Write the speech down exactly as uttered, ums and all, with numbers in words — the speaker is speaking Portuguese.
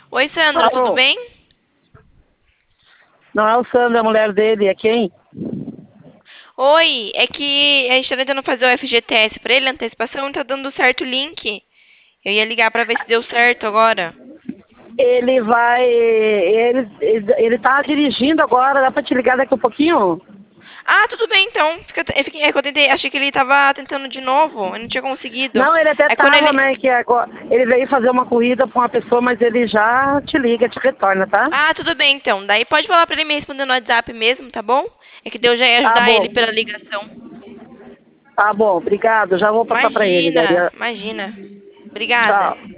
Oi, Sandra, tudo Alô? bem? Não é o Sandro, a mulher dele, é quem? Oi, é que a gente tá tentando fazer o F G T S pra ele, antecipação, e tá dando certo o link. Eu ia ligar pra ver se deu certo agora. Ele vai. Ele, ele, ele tá dirigindo agora, dá pra te ligar daqui a pouquinho? Ah, tudo bem então. Fica, é fiquei- é que eu tentei, achei que ele tava tentando de novo, eu não tinha conseguido. Não, ele até É quando tava, ele. né? Que agora, ele veio fazer uma corrida com uma pessoa, mas ele já te liga, te retorna, tá? Ah, tudo bem então. Daí pode falar pra ele me responder no WhatsApp mesmo, tá bom? É que Deus já ia Tá ajudar bom, ele pela ligação. tá bom, obrigado. Já vou passar pra ele, Imagina, Daria. imagina. Obrigada. Tchau.